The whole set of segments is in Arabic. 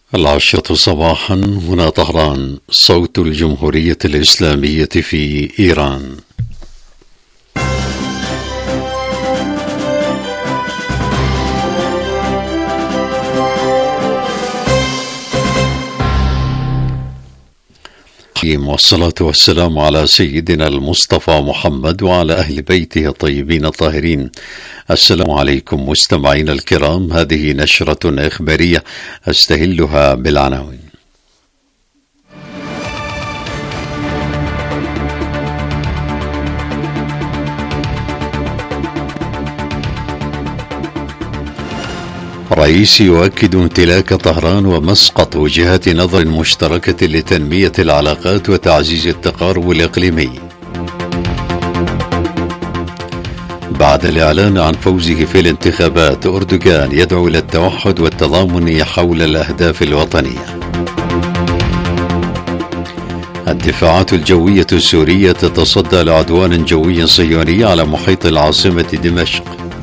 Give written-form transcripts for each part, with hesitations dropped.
العاشرة صباحا، هنا طهران، صوت الجمهورية الإسلامية في إيران. والصلاة والسلام على سيدنا المصطفى محمد وعلى أهل بيته الطيبين الطاهرين. السلام عليكم مستمعين الكرام، هذه نشرة إخبارية أستهلها بالعناوين. رئيس يؤكد امتلاك طهران ومسقط وجهات نظر مشتركة لتنمية العلاقات وتعزيز التقارب الإقليمي. بعد الإعلان عن فوزه في الانتخابات، أردوغان يدعو إلى التوحد والتضامن حول الأهداف الوطنية. الدفاعات الجوية السورية تتصدى لعدوان جوي صهيوني على محيط العاصمة دمشق.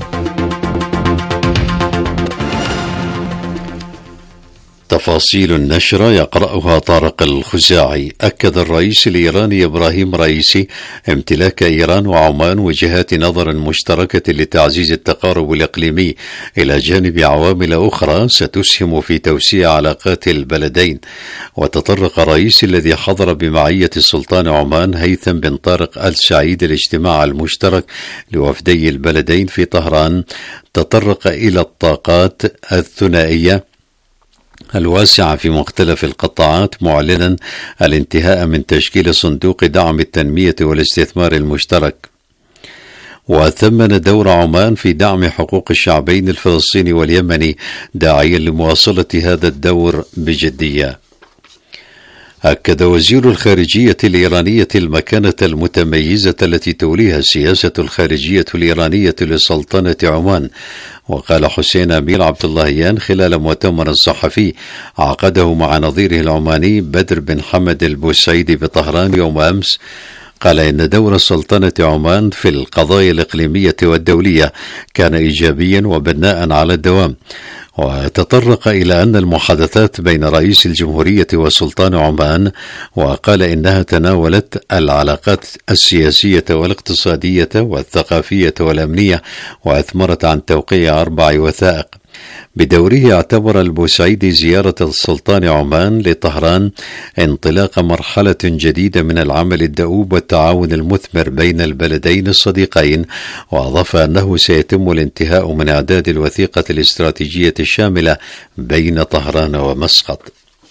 تفاصيل النشرة يقرأها طارق الخزاعي. أكد الرئيس الإيراني إبراهيم رئيسي امتلاك إيران وعمان وجهات نظر مشتركة لتعزيز التقارب الإقليمي، إلى جانب عوامل أخرى ستسهم في توسيع علاقات البلدين. وتطرق الرئيس الذي حضر بمعية السلطان عمان هيثم بن طارق آل سعيد الاجتماع المشترك لوفدي البلدين في طهران، تطرق إلى الطاقات الثنائية الواسعة في مختلف القطاعات، معلنا الانتهاء من تشكيل صندوق دعم التنمية والاستثمار المشترك. وثمن دور عمان في دعم حقوق الشعبين الفلسطيني واليمني، داعيا لمواصلة هذا الدور بجدية. أكد وزير الخارجية الإيرانية المكانة المتميزة التي توليها السياسة الخارجية الإيرانية لسلطنة عمان. وقال حسين أمير عبد اللهيان خلال مؤتمر صحفي عقده مع نظيره العماني بدر بن حمد البوسعيدي بطهران يوم أمس، قال إن دور سلطنة عمان في القضايا الإقليمية والدولية كان إيجابيا وبناء على الدوام. وتطرق إلى أن المحادثات بين رئيس الجمهورية وسلطان عمان، وقال إنها تناولت العلاقات السياسية والاقتصادية والثقافية والأمنية، وأثمرت عن توقيع 4 وثائق. بدوره اعتبر البوسعيدي زيارة السلطان عمان لطهران انطلاق مرحلة جديدة من العمل الدؤوب والتعاون المثمر بين البلدين الصديقين، وأضاف أنه سيتم الانتهاء من إعداد الوثيقة الاستراتيجية الشاملة بين طهران ومسقط.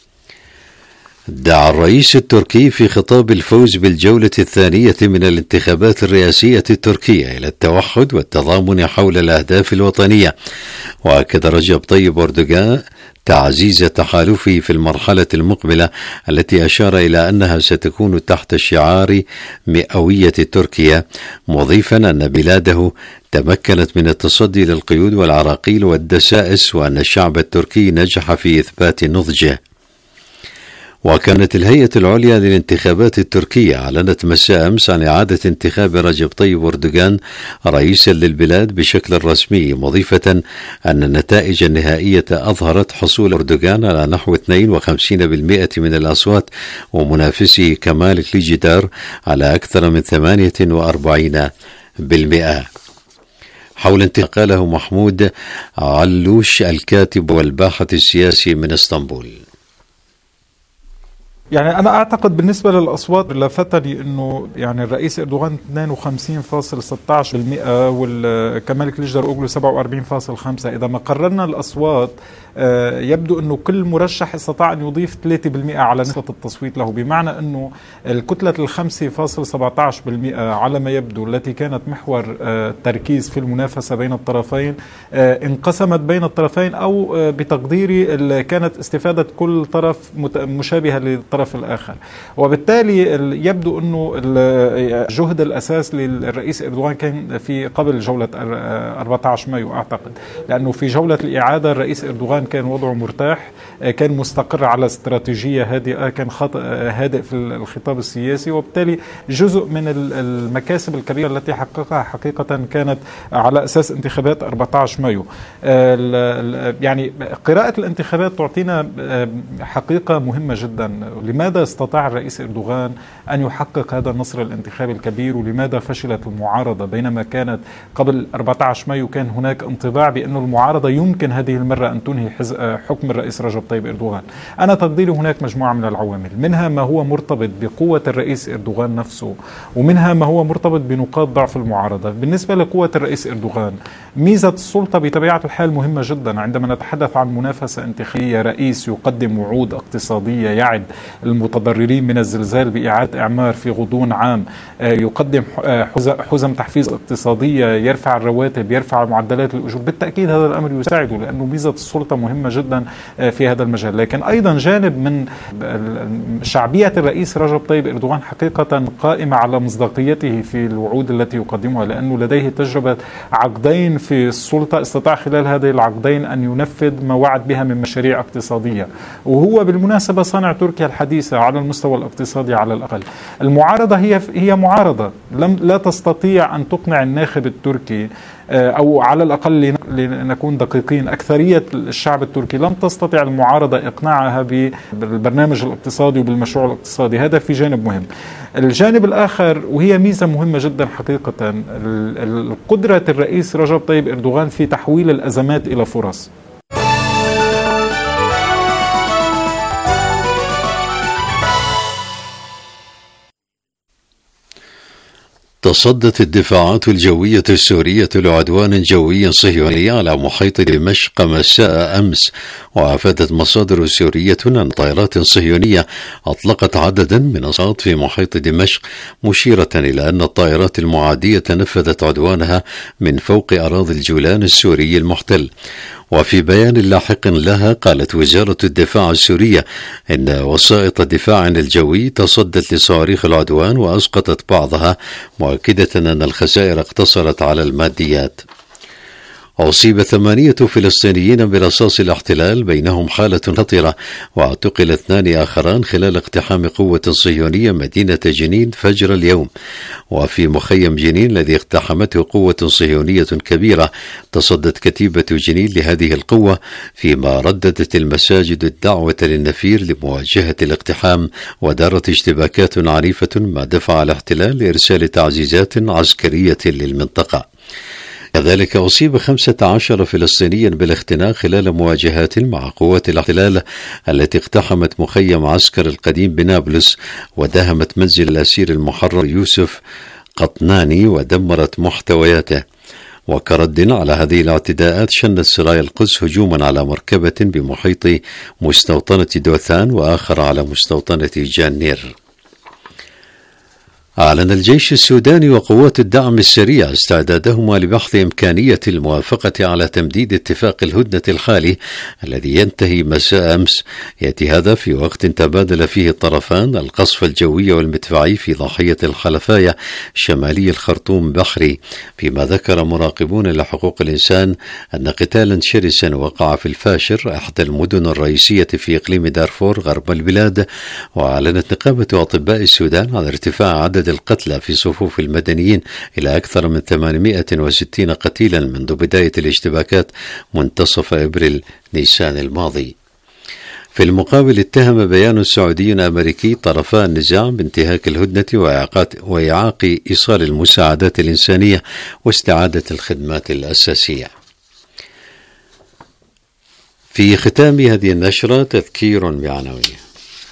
دعا الرئيس التركي في خطاب الفوز بالجولة الثانية من الانتخابات الرئاسية التركية إلى التوحد والتضامن حول الأهداف الوطنية. وأكد رجب طيب أردوغان تعزيز تحالفه في المرحلة المقبلة، التي أشار إلى أنها ستكون تحت شعار مئوية تركيا، مضيفا أن بلاده تمكنت من التصدي للقيود والعراقيل والدسائس، وأن الشعب التركي نجح في إثبات نضجه. وكانت الهيئة العليا للانتخابات التركية أعلنت مساء أمس عن إعادة انتخاب رجب طيب أردوغان رئيسا للبلاد بشكل رسمي، مضيفة أن النتائج النهائية أظهرت حصول أردوغان على نحو 52% من الأصوات، ومنافسه كمال كليجدار على أكثر من 48%. حول انتخاب قاله محمود علوش الكاتب والباحث السياسي من اسطنبول. يعني أنا أعتقد بالنسبة للأصوات لفتني أنه يعني الرئيس إردوغان 52.16% والكمال كليجدار 47.5%. إذا ما قررنا الأصوات يبدو أنه كل مرشح استطاع أن يضيف 3% على نسبة التصويت له، بمعنى أنه الكتلة 5.17% على ما يبدو التي كانت محور التركيز في المنافسة بين الطرفين انقسمت بين الطرفين، أو بتقديري كانت استفادة كل طرف مشابهة للطرف الطرف الآخر. وبالتالي يبدو أنه الجهد الأساس للرئيس إردوغان كان في قبل جولة 14 مايو أعتقد، لأنه في جولة الإعادة الرئيس إردوغان كان وضعه مرتاح، كان مستقر على استراتيجية هادئة، كان هادئ في الخطاب السياسي، وبالتالي جزء من المكاسب الكبيرة التي حققها حقيقة كانت على أساس انتخابات 14 مايو. يعني قراءة الانتخابات تعطينا حقيقة مهمة جدا. لماذا استطاع الرئيس إردوغان أن يحقق هذا النصر الانتخابي الكبير، ولماذا فشلت المعارضة؟ بينما كانت قبل 14 مايو كان هناك انطباع بأن المعارضة يمكن هذه المرة أن تنهي حكم الرئيس رجب طيب إردوغان. أنا تقديري هناك مجموعة من العوامل، منها ما هو مرتبط بقوة الرئيس إردوغان نفسه، ومنها ما هو مرتبط بنقاط ضعف المعارضة. بالنسبة لقوة الرئيس إردوغان، ميزة السلطة بطبيعة الحال مهمة جدا. عندما نتحدث عن منافسة انتخابية، رئيس يقدم وعود اقتصادية، يعد المتضررين من الزلزال بإعادة إعمار في غضون عام، يقدم حزم تحفيز اقتصادية، يرفع الرواتب، يرفع معدلات الأجور، بالتأكيد هذا الأمر يساعده، لأنه ميزة السلطة مهمة جدا في هذا المجال. لكن أيضا جانب من شعبية الرئيس رجب طيب إردوغان حقيقة قائمة على مصداقيته في الوعود التي يقدمها، لأنه لديه تجربة عقدين في السلطة، استطاع خلال هذه العقدين أن ينفذ ما وعد بها من مشاريع اقتصادية، وهو بالمناسبة صانع تركيا الحديثة على المستوى الاقتصادي على الأقل. المعارضة هي معارضة لا تستطيع أن تقنع الناخب التركي، أو على الأقل لنكون دقيقين، أكثرية الشعب التركي لم تستطع المعارضة إقناعها بالبرنامج الاقتصادي وبالمشروع الاقتصادي. هذا في جانب مهم. الجانب الآخر، وهي ميزة مهمة جدا حقيقة، قدرة الرئيس رجب طيب إردوغان في تحويل الأزمات إلى فرص. تصدت الدفاعات الجوية السورية لعدوان جوي صهيوني على محيط دمشق مساء أمس، وأفادت مصادر سورية أن طائرات صهيونية أطلقت عددا من الصواريخ في محيط دمشق، مشيرة إلى أن الطائرات المعادية نفذت عدوانها من فوق أراضي الجولان السوري المحتل. وفي بيان لاحق لها قالت وزارة الدفاع السورية إن وسائط الدفاع الجوي تصدت لصواريخ العدوان وأسقطت بعضها، مؤكدة أن الخسائر اقتصرت على الماديات. أصيب 8 فلسطينيين برصاص الاحتلال، بينهم حالة خطرة، واعتقل 2 آخران خلال اقتحام قوة صهيونية مدينة جنين فجر اليوم. وفي مخيم جنين الذي اقتحمته قوة صهيونية كبيرة، تصدت كتيبة جنين لهذه القوة، فيما رددت المساجد الدعوة للنفير لمواجهة الاقتحام، ودارت اشتباكات عنيفة ما دفع الاحتلال لإرسال تعزيزات عسكرية للمنطقة. كذلك أصيب 15 فلسطينيا بالاختناق خلال مواجهات مع قوات الاحتلال التي اقتحمت مخيم عسكر القديم بنابلس، وداهمت منزل الأسير المحرر يوسف قطناني ودمرت محتوياته. وكرد على هذه الاعتداءات، شنت سرايا القدس هجوما على مركبة بمحيط مستوطنة دوثان، وآخر على مستوطنة جانير. أعلن الجيش السوداني وقوات الدعم السريع استعدادهما لبحث إمكانية الموافقة على تمديد اتفاق الهدنة الحالي الذي ينتهي مساء أمس، يأتي هذا في وقت تبادل فيه الطرفان القصف الجوي والمدفعي في ضاحية الخلفاية شمالي الخرطوم بحري، فيما ذكر مراقبون لحقوق الإنسان أن قتالا شرسا وقع في الفاشر، أحد المدن الرئيسية في إقليم دارفور غرب البلاد. وأعلنت نقابة أطباء السودان عن ارتفاع عدد القتلى في صفوف المدنيين إلى أكثر من 860 قتيلا منذ بداية الاشتباكات منتصف إبريل نيسان الماضي. في المقابل، اتهم بيان سعودي أمريكي طرفا النزاع بانتهاك الهدنة وإعاق إيصال المساعدات الإنسانية واستعادة الخدمات الأساسية. في ختام هذه النشرة تذكير بعناوين.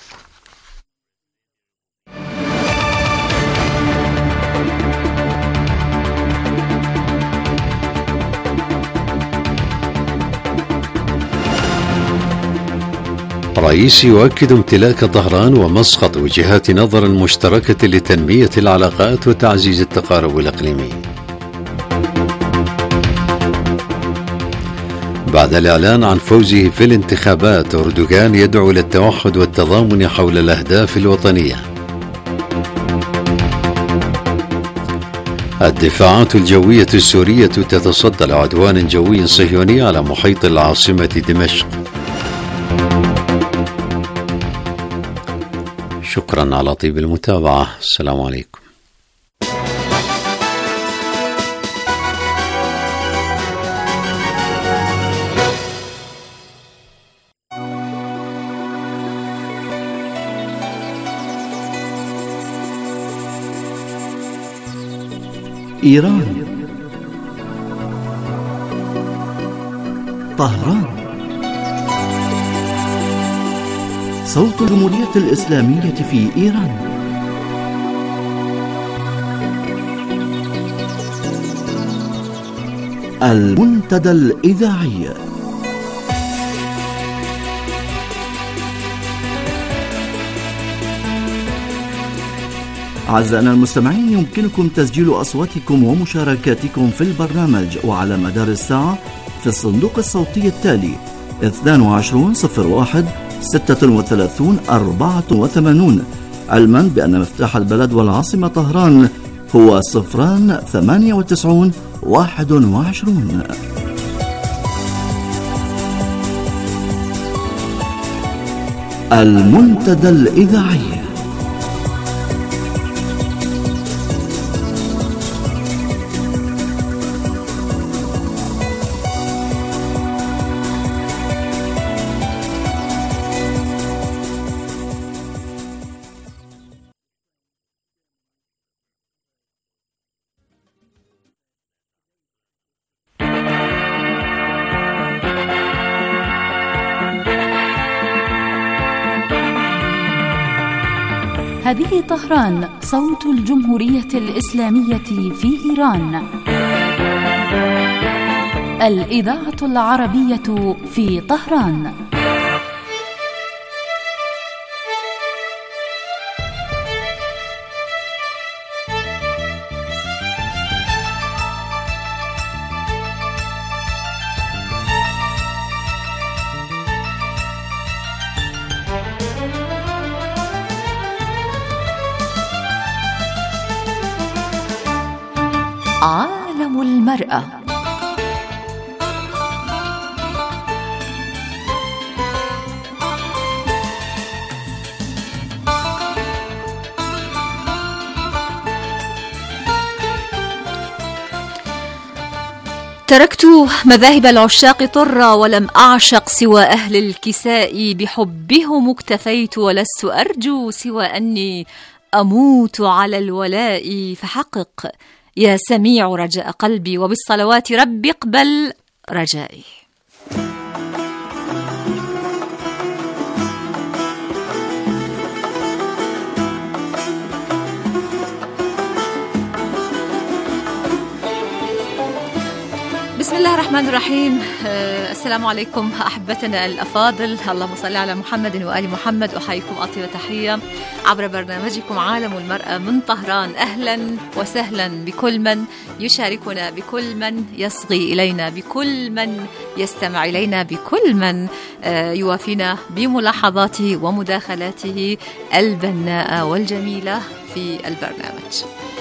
رئيس يؤكد امتلاك طهران ومسقط وجهات نظر مشتركة لتنمية العلاقات وتعزيز التقارب الإقليمي. بعد الإعلان عن فوزه في الانتخابات، أردوغان يدعو إلى التوحد والتضامن حول الأهداف الوطنية. الدفاعات الجوية السورية تتصدى لعدوان جوي صهيوني على محيط العاصمة دمشق. شكرا على طيب المتابعة. السلام عليكم. إيران، طهران، صوت الجمهورية الإسلامية في إيران. المنتدى الإذاعي. أعزائنا المستمعين، يمكنكم تسجيل أصواتكم ومشاركاتكم في البرنامج وعلى مدار الساعة في الصندوق الصوتي التالي 2201 36 84، علما بأن مفتاح البلد والعاصمة طهران هو 098 21. المنتدى الإذاعي. هذه طهران، صوت الجمهورية الإسلامية في إيران. الإذاعة العربية في طهران. عالم المرأة. تركت مذاهب العشاق طرا، ولم أعشق سوى أهل الكساء، بحبهم اكتفيت ولست أرجو سوى أني أموت على الولاء. فحقق يا سميع رجاء قلبي، وبالصلوات رب اقبل رجائي. بسم الله الرحمن الرحيم. السلام عليكم أحبتنا الأفاضل، اللهم صل على محمد وآل محمد. أحييكم أطيب تحية عبر برنامجكم عالم المرأة من طهران. أهلا وسهلا بكل من يشاركنا، بكل من يصغي إلينا، بكل من يستمع إلينا، بكل من يوافينا بملاحظاته ومداخلاته البناءة والجميلة في البرنامج.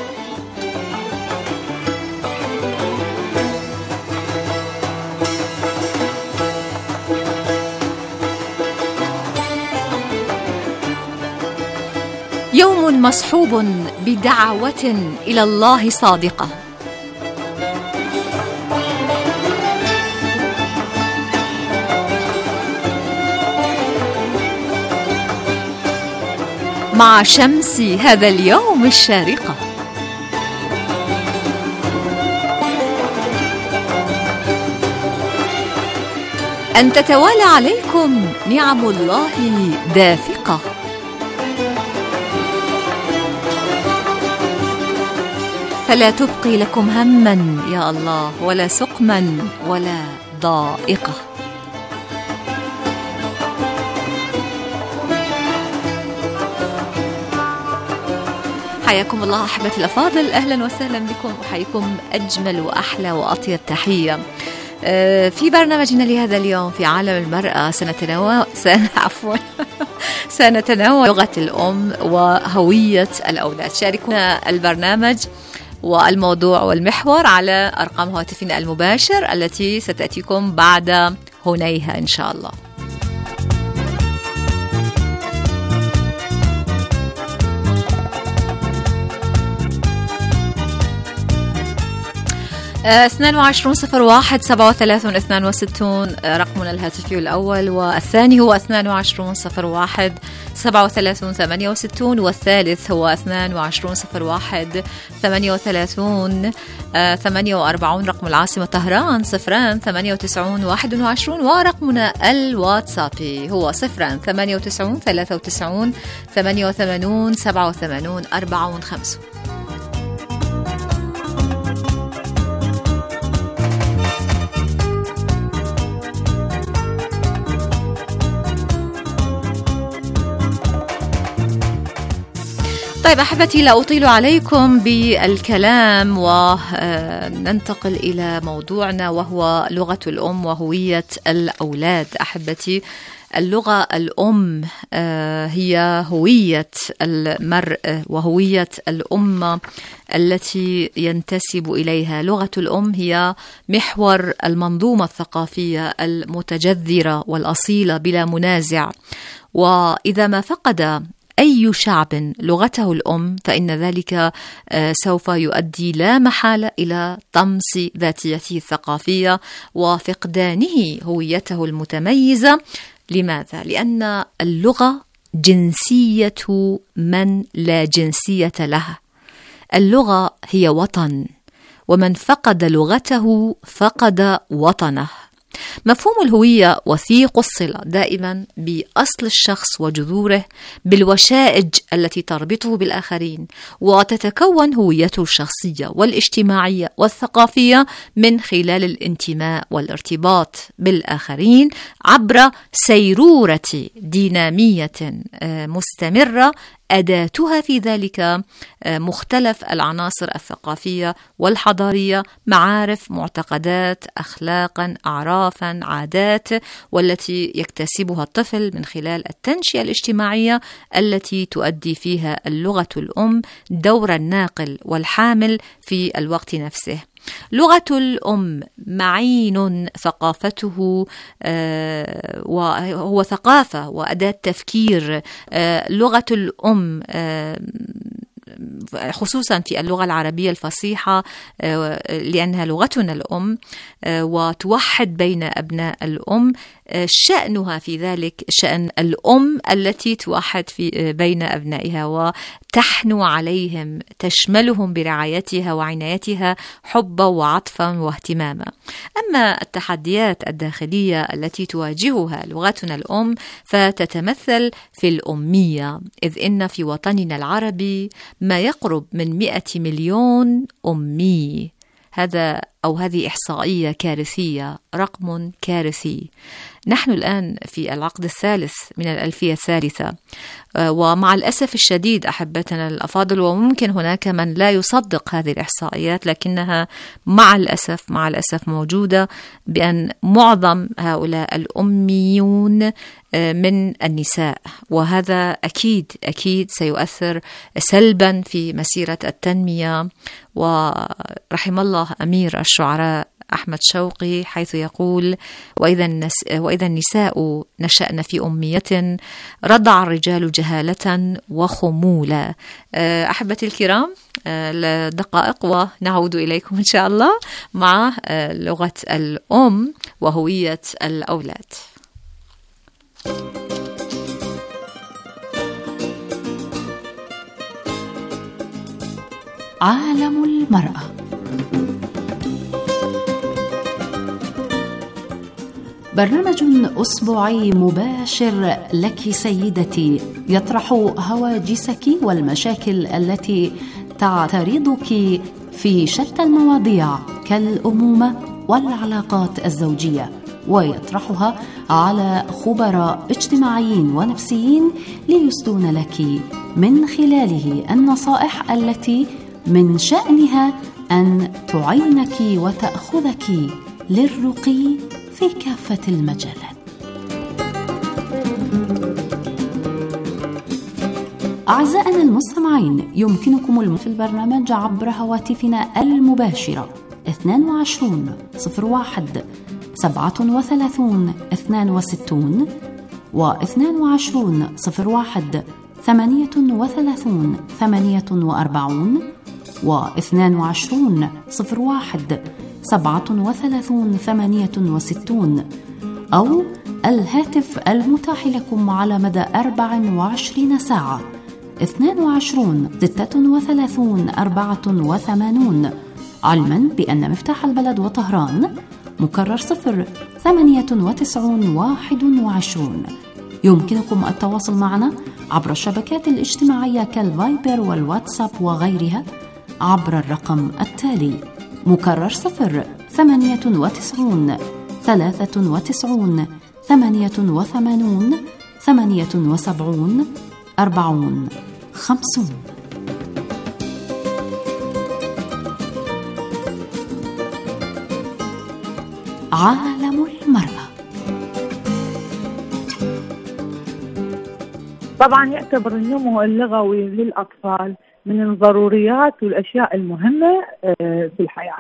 يوم مصحوب بدعوة إلى الله صادقة، مع شمس هذا اليوم الشارقة. أن تتوالى عليكم نعم الله دافقة، فلا تبقي لكم هما يا الله، ولا سقما ولا ضائقة. حياكم الله أحبتي الأفاضل، أهلا وسهلا بكم. أحييكم أجمل وأحلى وأطيب تحية في برنامجنا لهذا اليوم في عالم المرأة سنتناول لغة الأم وهوية الأولاد. شاركونا البرنامج والموضوع والمحور على أرقام هواتفنا المباشر التي ستأتيكم بعد هنيها إن شاء الله. 2201-37 رقمنا الهاتفي الأول، والثاني هو 2201-37 والثالث هو 2201-38 رقم العاصمة طهران 09891 ورقمنا الواتسابي هو 09893888784. طيب أحبتي، لا أطيل عليكم بالكلام وننتقل إلى موضوعنا وهو لغة الأم وهوية الأولاد. أحبتي، اللغة الأم هي هوية المرء وهوية الأمة التي ينتسب إليها. لغة الأم هي محور المنظومة الثقافية المتجذرة والأصيلة بلا منازع، وإذا ما فقد أي شعب لغته الأم فإن ذلك سوف يؤدي لا محالة إلى طمس ذاتيته الثقافية وفقدانه هويته المتميزة. لماذا؟ لأن اللغة جنسية من لا جنسية له. اللغة هي وطن، ومن فقد لغته فقد وطنه. مفهوم الهوية وثيق الصلة دائما بأصل الشخص وجذوره، بالوشائج التي تربطه بالآخرين، وتتكون هويته الشخصية والاجتماعية والثقافية من خلال الانتماء والارتباط بالآخرين عبر سيرورة دينامية مستمرة أداتها في ذلك مختلف العناصر الثقافية والحضارية، معارف، معتقدات، أخلاقا، أعرافا، عادات، والتي يكتسبها الطفل من خلال التنشئة الاجتماعية التي تؤدي فيها اللغة الأم دور الناقل والحامل في الوقت نفسه. لغة الأم معين ثقافته وهو ثقافة وأداة تفكير. لغة الأم خصوصا في اللغة العربية الفصيحة لأنها لغتنا الأم وتوحد بين أبناء الأم، شأنها في ذلك شأن الأم التي توحد بين أبنائها وتحنو عليهم، تشملهم برعايتها وعنايتها حبا وعطفا واهتماما. أما التحديات الداخلية التي تواجهها لغتنا الأم فتتمثل في الأمية، إذ إن في وطننا العربي ما يقرب من 100 مليون أمي. هذه إحصائية كارثية، رقم كارثي. نحن الآن في العقد الثالث من الألفية الثالثة، ومع الأسف الشديد أحبتنا الأفاضل، وممكن هناك من لا يصدق هذه الإحصائيات، لكنها مع الأسف موجودة، بأن معظم هؤلاء الأميون من النساء، وهذا أكيد سيؤثر سلبا في مسيرة التنمية. ورحم الله أمير الشعراء أحمد شوقي حيث يقول: وإذا النساء نشأن في أمية رضع الرجال جهالة وخمولة. أحبتي الكرام، لدقائق ونعود إليكم إن شاء الله مع لغة الأم وهوية الأولاد. عالم المرأة. برنامج أسبوعي مباشر لك سيدتي، يطرح هواجسك والمشاكل التي تعترضك في شتى المواضيع كالأمومة والعلاقات الزوجية، ويطرحها على خبراء اجتماعيين ونفسيين ليسدون لك من خلاله النصائح التي من شأنها أن تعينك وتأخذك للرقي في كافة المجالات. أعزائنا المستمعين، يمكنكم في البرنامج عبر هواتفنا المباشرة 22 01 37 62 و 22 01 38 48 و 22 01 37 68 أو الهاتف المتاح لكم على مدى 24 ساعة 22 36 84، علما بأن مفتاح البلد وطهران مكرر 098 21. يمكنكم التواصل معنا عبر الشبكات الاجتماعية كالفايبر والواتساب وغيرها عبر الرقم التالي مكرر 098 93 88 78 40 50. عالم المرأة. طبعا يعتبر النمو اللغوي للأطفال من الضروريات والأشياء المهمة في الحياة.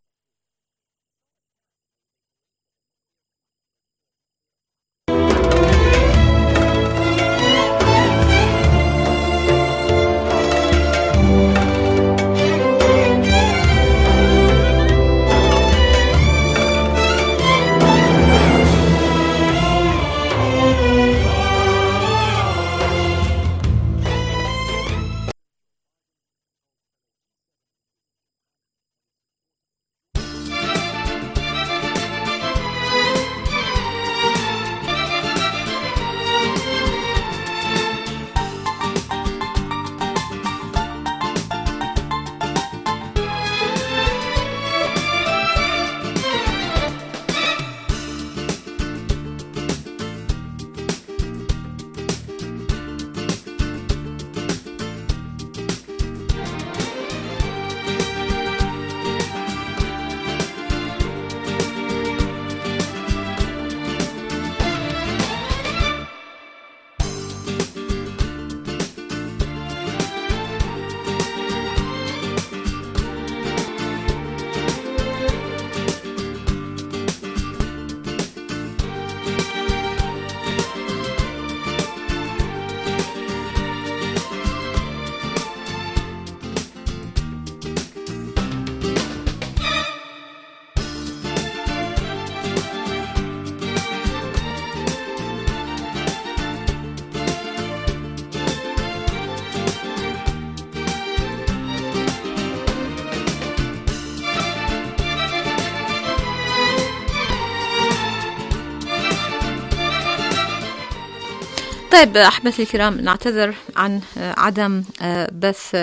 طيب أحبتي الكرام، نعتذر عن عدم بث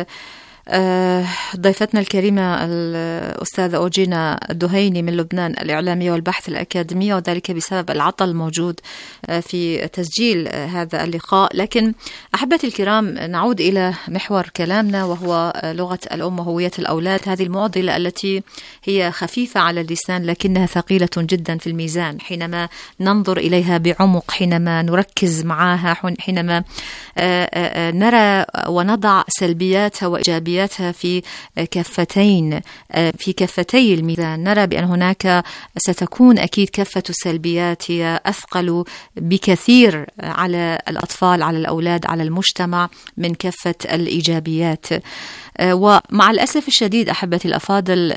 ضيفتنا الكريمة الأستاذة أوجينا الدهيني من لبنان، الإعلامية والبحث الأكاديمية، وذلك بسبب العطل الموجود في تسجيل هذا اللقاء. لكن أحبتي الكرام، نعود إلى محور كلامنا، وهو لغة الأم وهوية الأولاد، هذه المعضلة التي هي خفيفة على اللسان لكنها ثقيلة جدا في الميزان حينما ننظر إليها بعمق، حينما نركز معها، حينما نرى ونضع سلبياتها وإيجابياتها في كفتي الميزان. نرى بأن هناك ستكون أكيد كفة السلبيات هي أثقل بكثير على الأطفال، على الأولاد، على المجتمع من كفة الإيجابيات. ومع الأسف الشديد أحبتي الأفاضل،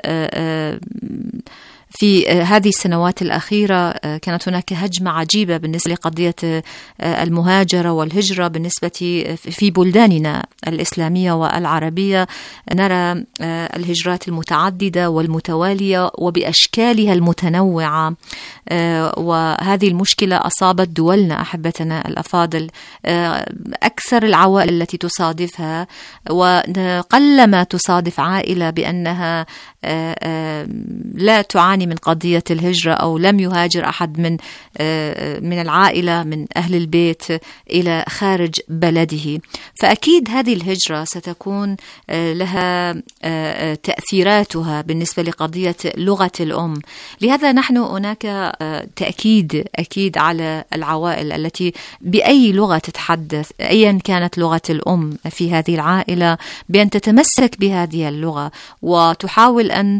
في هذه السنوات الأخيرة كانت هناك هجمة عجيبة بالنسبة لقضية المهاجرة والهجرة بالنسبة في بلداننا الإسلامية والعربية. نرى الهجرات المتعددة والمتوالية وبأشكالها المتنوعة، وهذه المشكلة أصابت دولنا أحبتنا الأفاضل. أكثر العوائل التي تصادفها، وقلما تصادف عائلة بأنها لا تعاني من قضية الهجرة أو لم يهاجر أحد من العائلة من أهل البيت إلى خارج بلده، فأكيد هذه الهجرة ستكون لها تأثيراتها بالنسبة لقضية لغة الأم. لهذا نحن هناك تأكيد أكيد على العوائل التي بأي لغة تتحدث أيا كانت لغة الأم في هذه العائلة بأن تتمسك بهذه اللغة وتحاول أن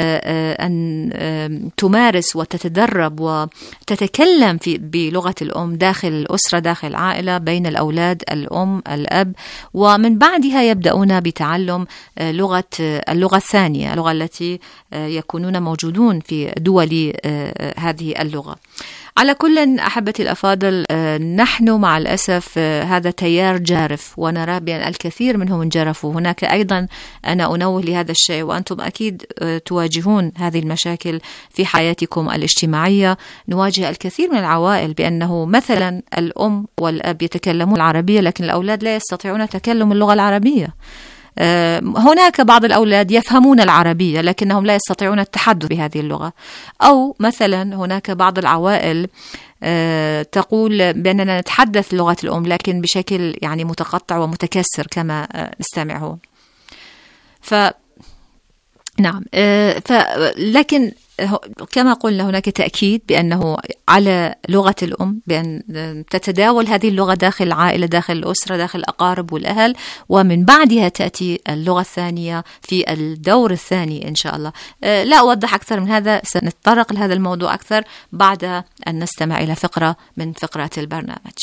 تمارس وتتدرب وتتكلم بلغة الأم داخل الأسرة داخل العائلة بين الأولاد الأم الأب، ومن بعدها يبدأون بتعلم اللغة الثانية، اللغة التي يكونون موجودون في دول هذه اللغة. على كل أحبتي الأفاضل، نحن مع الأسف هذا تيار جارف ونرى بأن الكثير منهم انجرفوا. هناك أيضا أنا أنوه لهذا الشيء وأنتم أكيد تواجهون هذه المشاكل في حياتكم الاجتماعية. نواجه الكثير من العوائل بأنه مثلا الأم والأب يتكلمون العربية لكن الأولاد لا يستطيعون تكلم اللغة العربية. هناك بعض الأولاد يفهمون العربية لكنهم لا يستطيعون التحدث بهذه اللغة. أو مثلا هناك بعض العوائل تقول بأننا نتحدث لغة الأم لكن بشكل يعني متقطع ومتكسر كما نستمعه. نعم، لكن كما قلنا هناك تأكيد بأنه على لغة الأم بأن تتداول هذه اللغة داخل العائلة داخل الأسرة داخل الأقارب والأهل، ومن بعدها تأتي اللغة الثانية في الدور الثاني إن شاء الله. لا أوضح أكثر من هذا، سنتطرق لهذا الموضوع أكثر بعد أن نستمع إلى فقرة من فقرات البرنامج.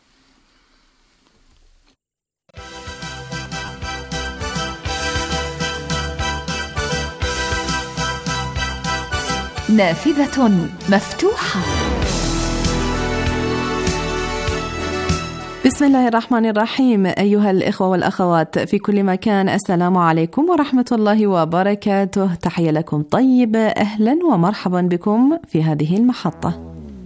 نافذة مفتوحة. بسم الله الرحمن الرحيم. أيها الإخوة والأخوات في كل مكان، السلام عليكم ورحمة الله وبركاته. تحية لكم طيبة، أهلا ومرحبا بكم في هذه المحطة.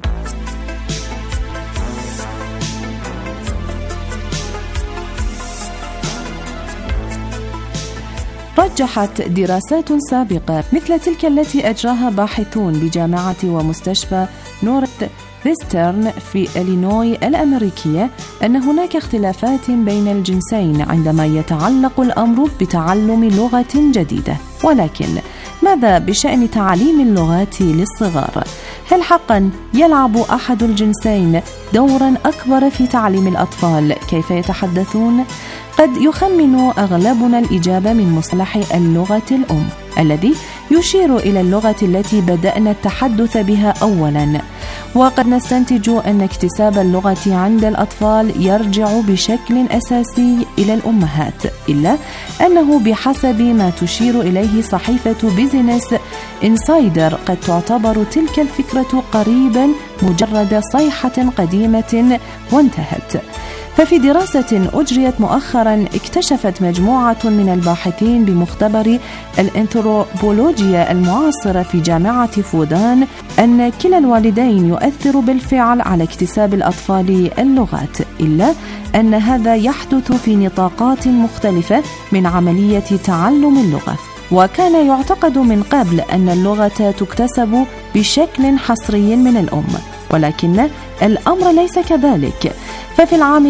رجحت دراسات سابقة مثل تلك التي أجراها باحثون بجامعة ومستشفى نورث ويسترن في إلينوي الأمريكية أن هناك اختلافات بين الجنسين عندما يتعلق الأمر بتعلم لغة جديدة. ولكن ماذا بشأن تعليم اللغات للصغار؟ هل حقا يلعب أحد الجنسين دورا أكبر في تعليم الأطفال كيف يتحدثون؟ قد يخمن أغلبنا الإجابة من مصطلح اللغة الأم الذي يشير إلى اللغة التي بدأنا التحدث بها أولا، وقد نستنتج أن اكتساب اللغة عند الأطفال يرجع بشكل أساسي إلى الأمهات، إلا أنه بحسب ما تشير إليه صحيفة بيزنس إنسايدر قد تعتبر تلك الفكرة قريبا مجرد صيحة قديمة وانتهت. ففي دراسة أجريت مؤخرا اكتشفت مجموعة من الباحثين بمختبر الأنثروبولوجيا المعاصرة في جامعة فودان أن كلا الوالدين يؤثر بالفعل على اكتساب الأطفال اللغات، إلا أن هذا يحدث في نطاقات مختلفة من عملية تعلم اللغة. وكان يعتقد من قبل أن اللغة تكتسب بشكل حصري من الأم، ولكن الأمر ليس كذلك. ففي العام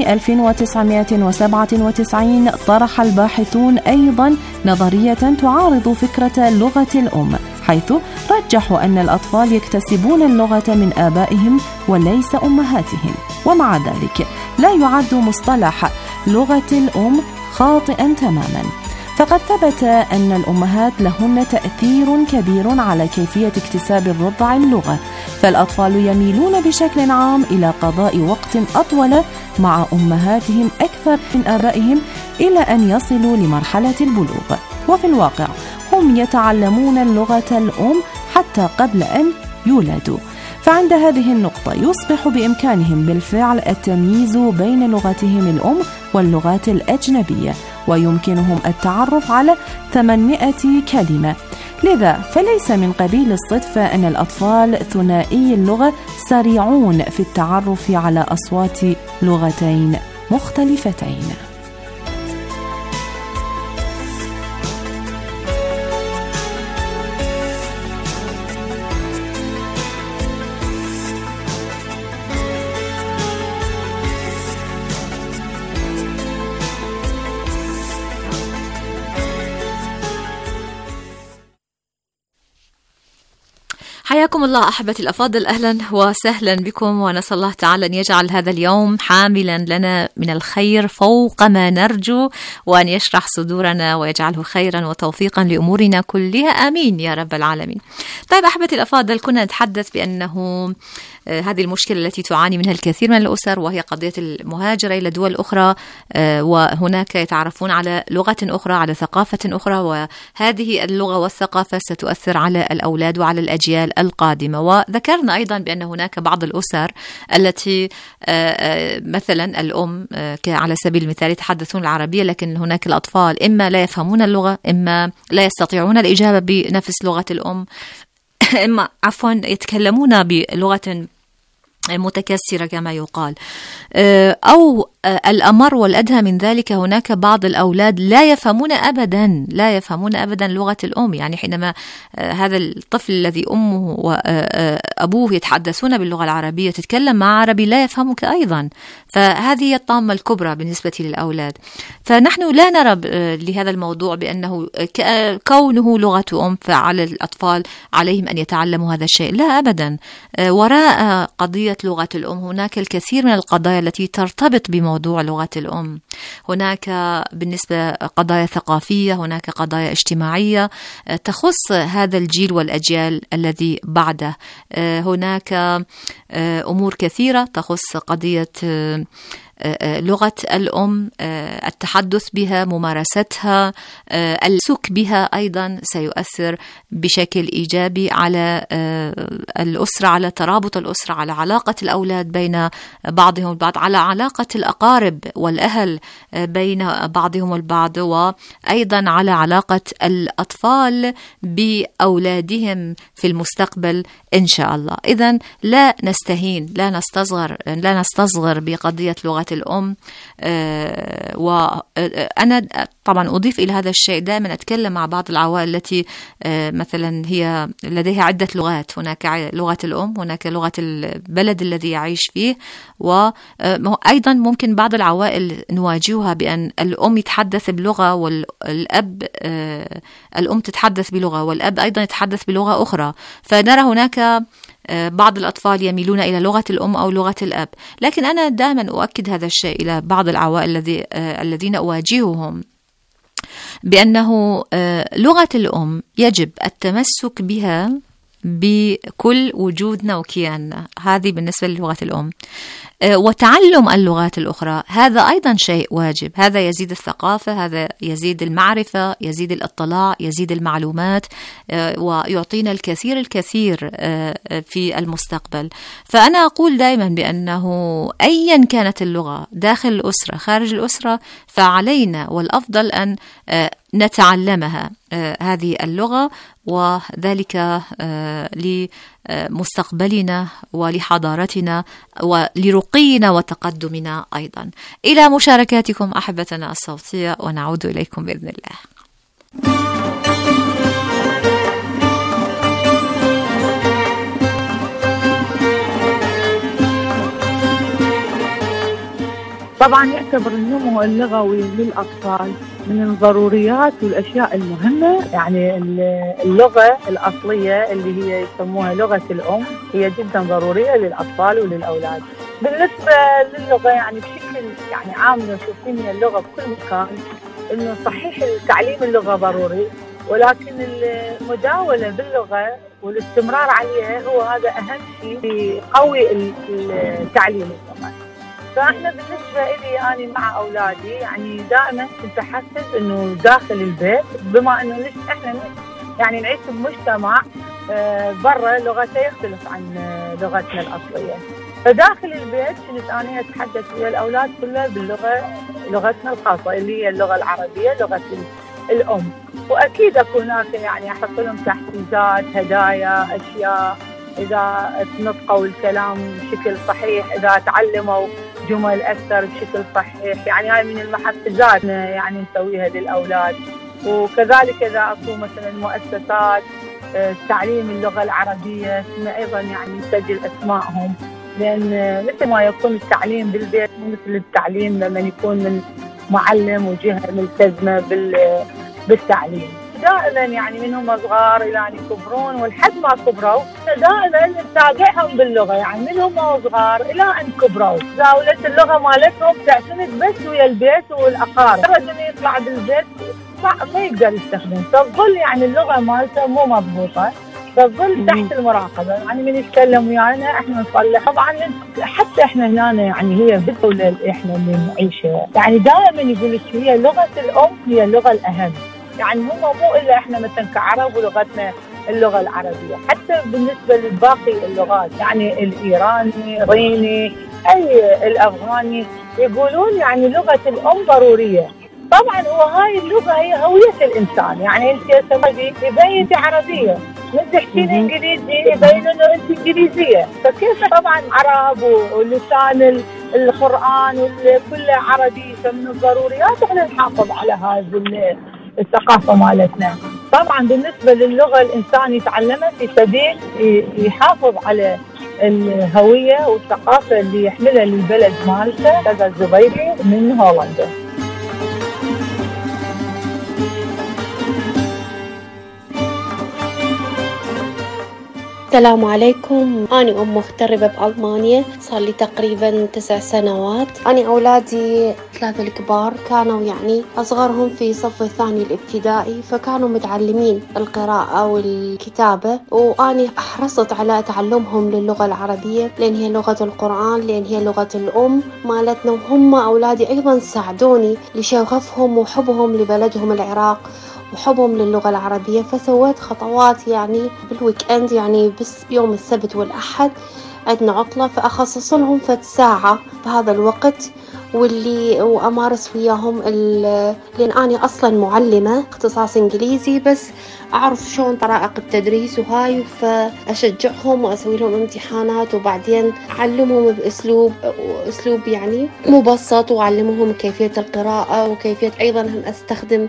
1997 طرح الباحثون أيضا نظرية تعارض فكرة لغة الأم، حيث رجحوا أن الأطفال يكتسبون اللغة من آبائهم وليس أمهاتهم. ومع ذلك لا يعد مصطلح لغة الأم خاطئا تماما، فقد ثبت أن الأمهات لهن تأثير كبير على كيفية اكتساب الرضع اللغة، فالأطفال يميلون بشكل عام إلى قضاء وقت أطول مع أمهاتهم أكثر من آبائهم إلى أن يصلوا لمرحلة البلوغ. وفي الواقع هم يتعلمون اللغة الأم حتى قبل أن يولدوا، فعند هذه النقطة يصبح بإمكانهم بالفعل التمييز بين لغتهم الأم واللغات الأجنبية، ويمكنهم التعرف على 800 كلمة. لذا فليس من قبيل الصدفة أن الأطفال ثنائي اللغة سريعون في التعرف على أصوات لغتين مختلفتين. حياكم الله أحبتي الأفاضل، أهلا وسهلا بكم، ونسأل الله تعالى أن يجعل هذا اليوم حاملا لنا من الخير فوق ما نرجو، وأن يشرح صدورنا ويجعله خيرا وتوفيقا لأمورنا كلها، آمين يا رب العالمين. طيب أحبتي الأفاضل، كنا نتحدث بأنه هذه المشكلة التي تعاني منها الكثير من الأسر، وهي قضية المهاجرة إلى دول أخرى، وهناك يتعرفون على لغة أخرى، على ثقافة أخرى، وهذه اللغة والثقافة ستؤثر على الأولاد وعلى الأجيال القادمة. وذكرنا أيضا بأن هناك بعض الأسر التي مثلا الأم على سبيل المثال يتحدثون العربية، لكن هناك الأطفال إما لا يفهمون اللغة، إما لا يستطيعون الإجابة بنفس لغة الأم، إما يتكلمون بلغة متكسرة كما يقال، أو الأمر والأدهى من ذلك هناك بعض الأولاد لا يفهمون أبدا لغة الأم. يعني حينما هذا الطفل الذي أمه وأبوه يتحدثون باللغة العربية تتكلم مع عربي لا يفهمك أيضا، فهذه هي الطامة الكبرى بالنسبة للأولاد. فنحن لا نرى لهذا الموضوع بأنه كونه لغة أم فعلى الأطفال عليهم أن يتعلموا هذا الشيء، لا أبدا. وراء قضية لغة الأم هناك الكثير من القضايا التي ترتبط بموضوع لغة الأم. هناك بالنسبة قضايا ثقافية، هناك قضايا اجتماعية تخص هذا الجيل والأجيال الذي بعده، هناك أمور كثيرة تخص قضية لغة الأم، التحدث بها، ممارستها، السك بها أيضا سيؤثر بشكل إيجابي على الأسرة، على ترابط الأسرة، على علاقة الأولاد بين بعضهم البعض، على علاقة الأقارب والأهل بين بعضهم البعض، وأيضا على علاقة الأطفال بأولادهم في المستقبل إن شاء الله. إذن لا نستهين، لا نستصغر بقضية لغة الأم. وأنا طبعا أضيف إلى هذا الشيء دائما أتكلم مع بعض العوائل التي مثلا هي لديها عدة لغات، هناك لغة الأم، هناك لغة البلد الذي يعيش فيه، وأيضا ممكن بعض العوائل نواجهها بأن الأم يتحدث بلغة والأب الأم تتحدث بلغة والأب أيضا يتحدث بلغة أخرى، فنرى هناك بعض الأطفال يميلون إلى لغة الأم أو لغة الأب. لكن أنا دائما أؤكد هذا الشيء إلى بعض العوائل الذين أواجههم بأنه لغة الأم يجب التمسك بها بكل وجودنا وكياننا، هذه بالنسبة للغة الأم. وتعلم اللغات الأخرى هذا أيضا شيء واجب، هذا يزيد الثقافة، هذا يزيد المعرفة، يزيد الاطلاع، يزيد المعلومات، ويعطينا الكثير في المستقبل. فأنا أقول دائما بأنه أيا كانت اللغة داخل الأسرة خارج الأسرة فعلينا والأفضل أن نتعلمها هذه اللغة، وذلك لمستقبلنا ولحضارتنا ولرقينا وتقدمنا أيضا. إلى مشاركاتكم أحبتنا الصوتية، ونعود إليكم بإذن الله. طبعا يعتبر النمو اللغوي للأطفال من الضروريات والأشياء المهمة. يعني اللغة الأصلية اللي هي يسموها لغة الأم هي جدا ضرورية للأطفال وللأولاد. بالنسبة للغة يعني بشكل يعني عام نشوفين من اللغة بكل مكان إنه صحيح تعليم اللغة ضروري، ولكن المداولة باللغة والاستمرار عليها هو هذا أهم شيء يقوي التعليم اللغة. فاحنا بالنسبه لي انا مع اولادي يعني دائما كنت احسس انه داخل البيت، بما انه احنا يعني نعيش بمجتمع برا لغته يختلف عن لغتنا الاصليه، فداخل البيت كنت انا اتحدث ويا الاولاد كلها لغتنا الخاصه اللي هي اللغه العربيه، لغه الام. واكيد اكو هناك يعني احط لهم تحفيزات، هدايا، اشياء اذا تنطقوا الكلام بشكل صحيح، اذا تعلموا جمل أكثر بشكل صحيح، يعني هاي من المحفزات يعني نسويها للأولاد. وكذلك إذا أكو مثلا مؤسسات تعليم اللغة العربية أيضا يعني نسجل أسمائهم، لأن مثل ما يكون التعليم بالبيت مو مثل التعليم لما يكون من معلم وجهة ملتزمة بالتعليم. دائما يعني منهم صغار الى ان يكبرون، ولحد ما كبروا دائما نتابعهم باللغه، يعني منهم صغار الى ان كبروا. زاويه اللغه مالتهم تعتمد بس ويا البيت والاقارب، مجرد انه يطلع بالبيت ما يقدر يستخدم، تظل يعني اللغه مالته مو مضبوطه، تظل تحت المراقبه. يعني من يتكلم ويانا احنا نصلح. طبعا حتى احنا هنا يعني هي بالدوله اللي احنا اللي نعيشها، يعني دائما يقول لك هي لغه الام هي اللغه الاهم. يعني هم مو الا احنا مثلا كعرب ولغتنا اللغه العربيه، حتى بالنسبه لباقي اللغات يعني الايراني، الصيني، اي الافغاني، يقولون يعني لغه الام ضروريه. طبعا هو هاي اللغه هي هويه الانسان، يعني انت سمعتي يبين عربيه، من تحكين انجليزي يبين انه انت انجليزيه، فكيف طبعا عرب ولسان القران وكله عربي، فمن الضروريات احنا نحافظ على هذه الثقافه مالتنا. طبعا بالنسبه للغه الانسان يتعلمها في سبيل يحافظ على الهويه والثقافه اللي يحملها للبلد مالته. هذا الزبيدي من هولندا. السلام عليكم. أنا أم مغتربة بألمانيا، صار لي تقريبا 9 سنوات. أنا أولادي 3 الكبار كانوا يعني أصغرهم في صف الثاني الابتدائي، فكانوا متعلمين القراءة والكتابة، وأنا حرصت على تعلمهم للغة العربية لأن هي لغة القرآن، لأن هي لغة الأم مالتنا. وهم أولادي أيضا ساعدوني لشغفهم وحبهم لبلدهم العراق وحبهم للغة العربية، فسويت خطوات يعني بالويك اند، يعني بس يوم السبت والأحد عندنا عطلة، فأخصص لهم ساعة بهذا الوقت وأمارس وياهم لأن أنا أصلا معلمة اختصاص إنجليزي، بس أعرف شلون طرائق التدريس وهاي، فأشجعهم وأسوي لهم امتحانات، وبعدين أعلمهم بأسلوب يعني مبسط، وأعلمهم كيفية القراءة وكيفية أيضا هم أستخدم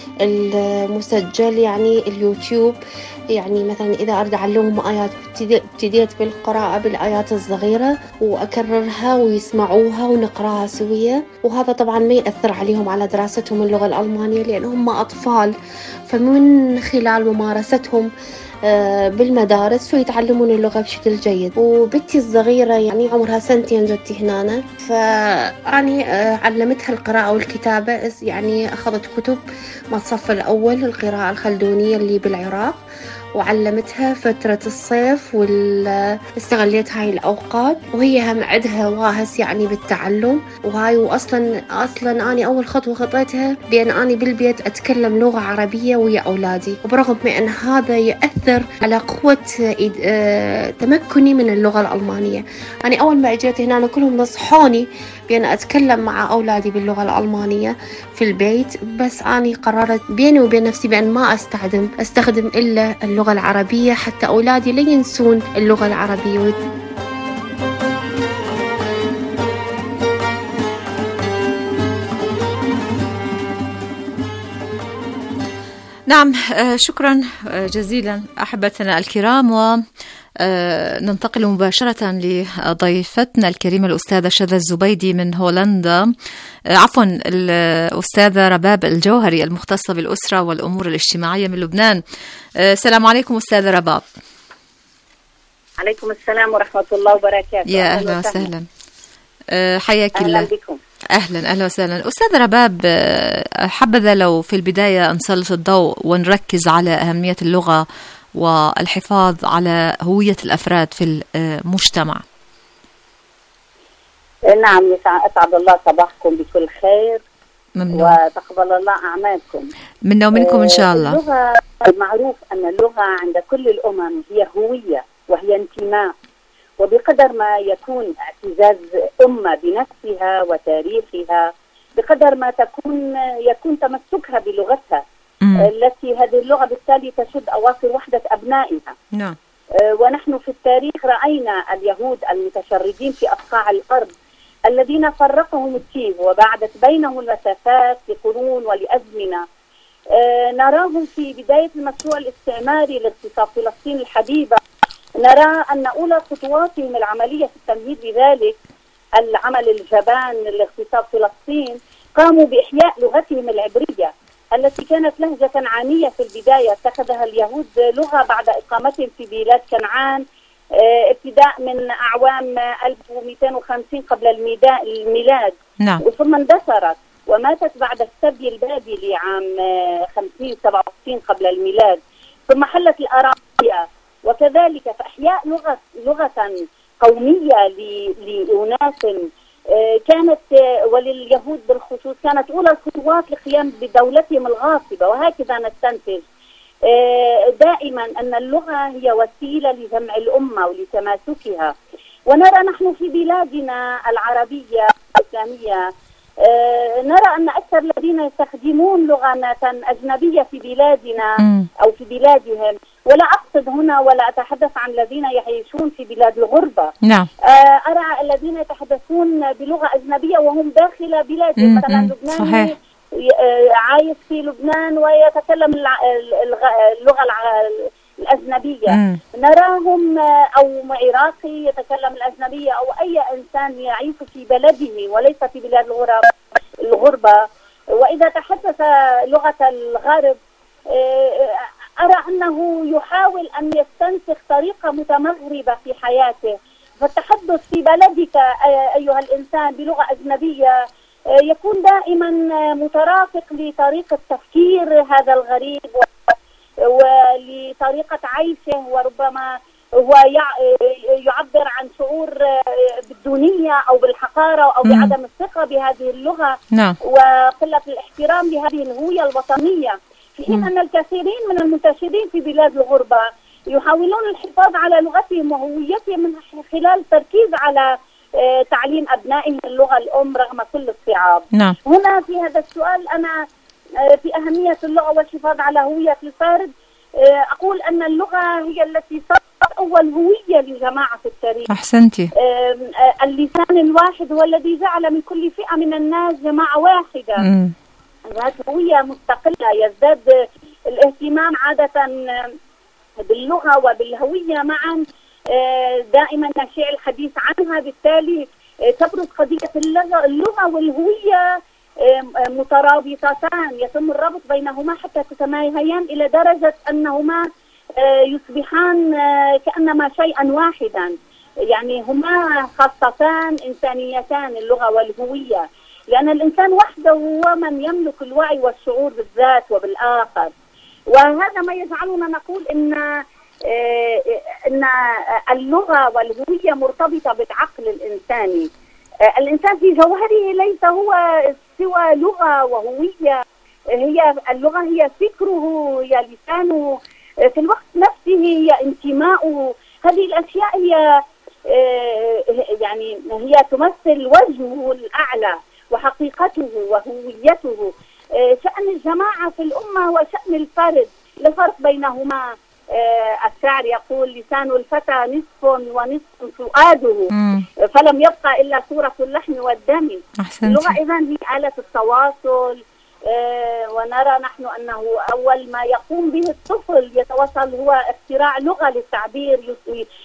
المسجل يعني اليوتيوب. يعني مثلا إذا أريد أعلمهم آيات ابتديت بالقراءة بالآيات الصغيرة وأكررها ويسمعوها ونقراها سوية، وهذا طبعا ما يأثر عليهم على دراستهم اللغة الألمانية لأنهم أطفال، فمن خلال ممارستهم بالمدارس فيتعلمون اللغة بشكل جيد. وبنتي الصغيرة يعني عمرها 2 جتي هنا، فأني علمتها القراءة والكتابة، يعني أخذت كتب من الصف الأول القراءة الخلدونية اللي بالعراق، وعلمتها فترة الصيف واستغليت هاي الأوقات، وهي هم عندها واهس يعني بالتعلم وهاي. وأصلا أنا أول خطوة خطيتها بأن أنا بالبيت أتكلم لغة عربية ويا أولادي، وبرغم من أن هذا يأثر على قوة تمكني من اللغة الألمانية. أنا أول ما أجيت هنا كلهم نصحوني بأن أتكلم مع أولادي باللغة الألمانية في البيت، بس أنا قررت بيني وبين نفسي بأن ما أستخدم إلا اللغة العربية حتى أولادي لا ينسون اللغة العربية. نعم، شكرا جزيلا أحبتنا الكرام، وننتقل مباشرة لضيفتنا الكريمة الأستاذة شذى الزبيدي من هولندا، عفوا الأستاذة رباب الجوهري المختصة بالأسرة والأمور الاجتماعية من لبنان. السلام عليكم أستاذة رباب. عليكم السلام ورحمة الله وبركاته. يا أهلا وسهلا، حياك الله. أهلا بكم. أهلا وسهلا أستاذ رباب. حبذا لو في البداية نسلط الضوء ونركز على أهمية اللغة والحفاظ على هوية الأفراد في المجتمع. نعم، أسعد الله صباحكم بكل خير. ممنون. وتقبل الله أعمالكم. منا ومنكم إن شاء الله. اللغة معروف أن اللغة عند كل الأمم هي هوية وهي انتماء، وبقدر ما يكون اعتزاز أمة بنفسها وتاريخها، بقدر ما يكون تمسكها بلغتها التي هذه اللغة بالتالي تشد أواصر وحدة أبنائها. نعم. ونحن في التاريخ رأينا اليهود المتشردين في أبقاع الأرض الذين فرقهم التيه وبعدت بينهم المسافات لقرون ولأزمنة. نراهم في بداية المشروع الاستعماري لاغتصاب فلسطين الحبيبة، نرى أن أولى خطواتهم العملية في التمهيد لذلك العمل الجبان لاغتصاب فلسطين قاموا بإحياء لغتهم العبرية التي كانت لهجة كنعانية في البداية، اتخذها اليهود لغة بعد إقامتهم في بلاد كنعان ابتداء من أعوام 1250 قبل الميلاد. نعم. وثم اندثرت وماتت بعد السبي البابلي لعام 567 قبل الميلاد، ثم حلت الأرامية. وكذلك فإحياء لغة قومية لأناس كانت ولليهود بالخصوص كانت أولى الخطوات للقيام بدولتهم الغاصبة. وهكذا نستنتج دائما أن اللغة هي وسيلة لجمع الأمة ولتماسكها. ونرى نحن في بلادنا العربية الإسلامية نرى أن أكثر الذين يستخدمون لغة أجنبية في بلادنا أو في بلادهم، ولا أقصد هنا ولا أتحدث عن الذين يعيشون في بلاد الغربة. نعم. أرى الذين يتحدثون بلغة أجنبية وهم داخل بلادهم، مثلا لبناني عايش في لبنان ويتكلم اللغة الأجنبية. نراهم أو عراقي يتكلم الأجنبية أو أي إنسان يعيش في بلده وليس في بلاد الغربة. وإذا تحدث لغة الغرب أرى أنه يحاول أن يستنسخ طريقة متمغربة في حياته. فالتحدث في بلدك أيها الإنسان بلغة أجنبية يكون دائما مترافق لطريقة تفكير هذا الغريب ولطريقة عيشه، وربما هو يعبر عن شعور بالدونية أو بالحقارة أو بعدم الثقة بهذه اللغة. نعم. وقلة الاحترام لهذه الهوية الوطنية، في حين أن الكثيرين من المنتشرين في بلاد الغربة يحاولون الحفاظ على لغتهم وهويتهم من خلال التركيز على تعليم أبنائهم اللغة الأم رغم كل الصعاب. نعم. هنا في هذا السؤال أنا في أهمية اللغة والحفاظ على هوية الفرد أقول أن اللغة هي التي صارت أول هوية لجماعة التاريخ. أحسنتي. اللسان الواحد هو الذي جعل من كل فئة من الناس جماعة واحدة. ذات هوية مستقلة. يزداد الاهتمام عادة باللغة وبالهوية معا دائما نشيع الحديث عنها، بالتالي تبرز قضية اللغة والهوية مترابطتان، يتم الربط بينهما حتى تتماهيان إلى درجة أنهما يصبحان كأنما شيئا واحدا. يعني هما خاصتان إنسانيتان، اللغة والهوية، لأن الإنسان وحده هو من يملك الوعي والشعور بالذات وبالآخر. وهذا ما يجعلنا نقول إن اللغة والهوية مرتبطة بالعقل الإنساني. الإنسان في جوهره ليس هو سوى لغة وهوية، هي اللغة هي فكره، هي لسانه، في الوقت نفسه هي انتماؤه. هذه الأشياء هي يعني هي تمثل وجهه الأعلى وحقيقته وهويته. شأن الجماعة في الأمة وشأن الفرد، لا فرق بينهما. الشاعر يقول: لسان الفتى نصف ونصف فؤاده، فلم يبقى إلا صورة اللحم والدم. اللغة إذن هي آلة التواصل. ونرى نحن أنه أول ما يقوم به الطفل يتواصل هو اختراع لغة للتعبير،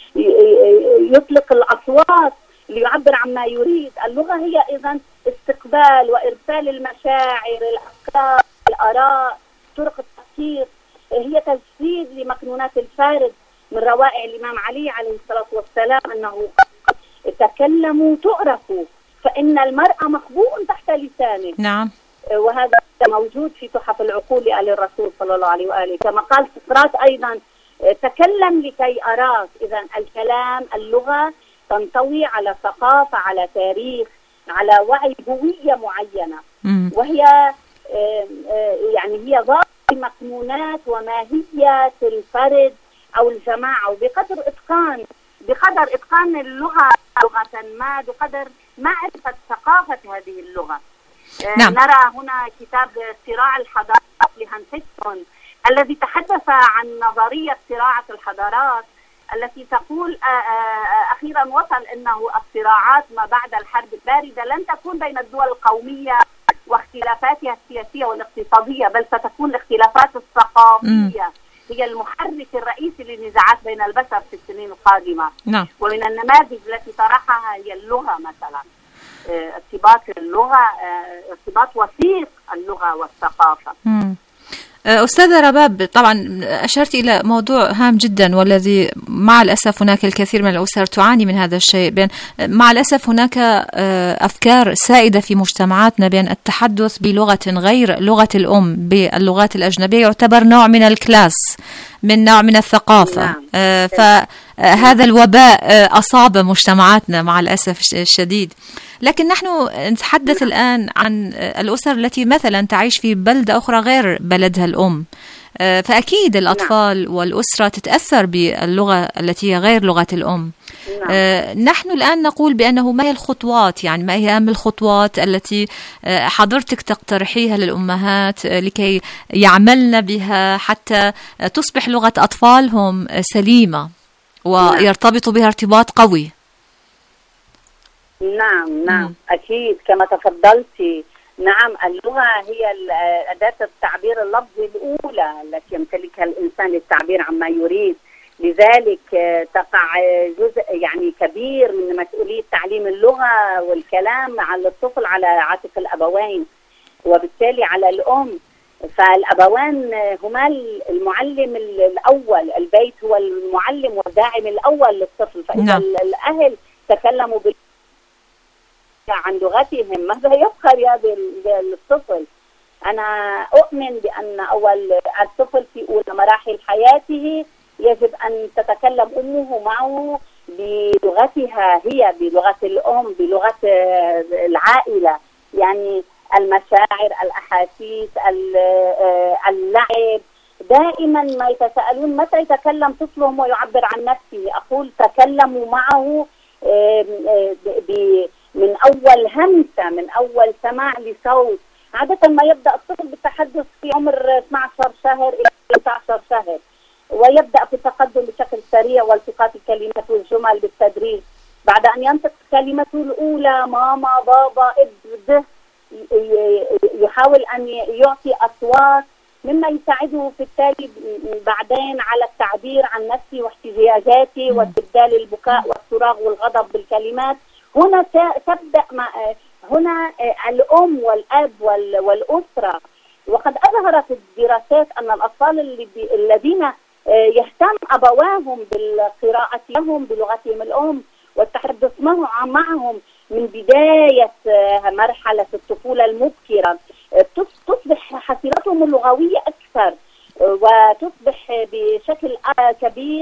يطلق الأصوات ليعبر عما يريد. اللغة هي إذن استقبال وإرسال المشاعر، الأفكار، الآراء، طرق التفكير. هي تجسيد لمكنونات الفارد. من روائع الإمام علي عليه الصلاة والسلام أنه تكلموا تعرفوا، فإن المرء مخبوء تحت لسانه. نعم. وهذا موجود في تحف العقول لآل الرسول صلى الله عليه وآله. كما قال سقراط أيضا: تكلم لكي أراك. إذن الكلام، اللغة تنطوي على ثقافة، على تاريخ، على وعي، هوية معينة. وهي يعني هي ضابط مكنونات وماهية الفرد أو الجماعة. وبقدر إتقان اللغة لغة ما، بقدر معرفة ثقافة هذه اللغة. نعم. نرى هنا كتاب صراع الحضارات لهانسيكسون الذي تحدث عن نظرية صراعة الحضارات التي تقول أخيرا وصل أنه الصراعات ما بعد الحرب الباردة لن تكون بين الدول القومية واختلافاتها السياسية والاقتصادية، بل ستكون الاختلافات الثقافية هي المحرك الرئيسي للنزاعات بين البشر في السنين القادمة. نعم. ومن النماذج التي طرحها هي اللغة مثلا، ارتباط اللغة، ارتباط وثيق اللغة والثقافة. أستاذة رباب، طبعا أشرت إلى موضوع هام جدا، والذي مع الأسف هناك الكثير من الأسر تعاني من هذا الشيء. مع الأسف هناك أفكار سائدة في مجتمعاتنا بأن التحدث بلغة غير لغة الأم باللغات الأجنبية يعتبر نوع من الكلاس، من نوع من الثقافة. فهذا الوباء أصاب مجتمعاتنا مع الأسف الشديد. لكن نحن نتحدث الآن عن الأسر التي مثلا تعيش في بلدة أخرى غير بلدها الأم، فأكيد الأطفال والأسرة تتأثر باللغة التي هي غير لغة الأم. نحن الآن نقول بأنه ما هي الخطوات، يعني ما هي أهم الخطوات التي حضرتك تقترحيها للأمهات لكي يعملن بها حتى تصبح لغة أطفالهم سليمة ويرتبطوا بها ارتباط قوي؟ نعم أكيد كما تفضلتي. نعم، اللغة هي أداة التعبير اللفظي الأولى التي يمتلكها الإنسان للتعبير عما يريد. لذلك تقع جزء يعني كبير من مسؤولية تعليم اللغة والكلام على الطفل على عاتق الأبوين، وبالتالي على الأم. فالأبوان هما المعلم الأول، البيت هو المعلم والداعم الأول للطفل. فإذا الأهل تكلموا عن لغتهم ماذا يفخر هذا الطفل؟ أنا أؤمن بأن أول الطفل في أولى مراحل حياته يجب أن تتكلم أمه معه بلغتها هي، بلغة الأم، بلغة العائلة، يعني المشاعر، الأحاسيس، اللعب. دائما ما يتساءلون متى يتكلم طفلهم ويعبر عن نفسه. أقول تكلموا معه من أول همسة، من أول سماع لصوت. عادة ما يبدأ الطفل بالتحدث في عمر 12 شهر إلى 13 شهر، ويبدأ في التقدم بشكل سريع والتقاط الكلمات والجمل بالتدريج. بعد أن ينطق كلمته الأولى ماما، بابا، اب، يحاول أن يعطي أصوات مما يساعده في التالي بعدين على التعبير عن نفسه واحتياجاته واستبدال البكاء والصراخ والغضب بالكلمات. هنا تبدأ هنا الأم والأب والأسرة. وقد أظهرت الدراسات أن الأطفال الذين يهتم أبواهم بالقراءة لهم بلغتهم الأم والتحدث معهم من بداية مرحلة الطفولة المبكرة تصبح حصيلتهم اللغوية أكثر، وتصبح بشكل كبير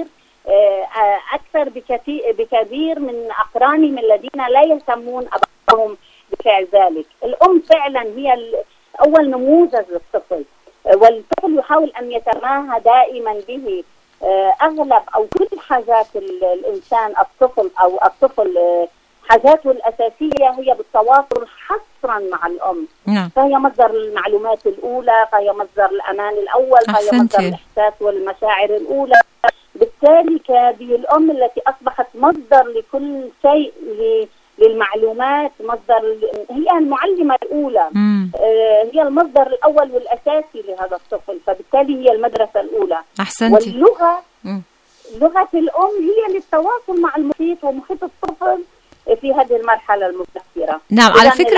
أكثر بكثير من أقرانهم الذين لا يهتمون أبواهم بفعل ذلك. الأم فعلا هي أول نموذج للطفل، والطفل يحاول أن يتماهى دائما به. أغلب أو كل حاجات الإنسان الطفل حاجاته الأساسية هي بالتواصل حصرا مع الأم. فهي مصدر المعلومات الأولى، فهي مصدر الأمان الأول، فهي مصدر الإحساس والمشاعر الأولى. بالتالي هذه الأم التي أصبحت مصدر لكل شيء للمعلومات، هي المعلمة الأولى، هي المصدر الأول والأساسي لهذا الطفل. فبالتالي هي المدرسة الأولى. أحسنتي. واللغة لغة الأم هي للتواصل مع المحيط ومحيط الطفل في هذه المرحلة المبكرة. نعم،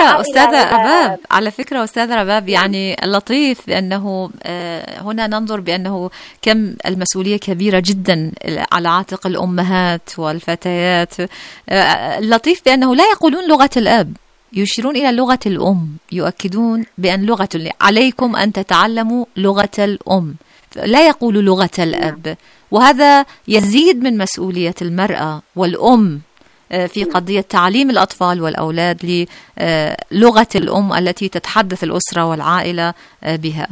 على فكرة أستاذة رباب، يعني اللطيف بأنه هنا ننظر بأنه كم المسؤولية كبيرة جدا على عاتق الأمهات والفتيات. اللطيف بأنه لا يقولون لغة الأب، يشيرون إلى لغة الأم، يؤكدون بأن عليكم أن تتعلموا لغة الأم، لا يقول لغة الأب. وهذا يزيد من مسؤولية المرأة والأم في قضية تعليم الأطفال والأولاد للغة الأم التي تتحدث الأسرة والعائلة بها.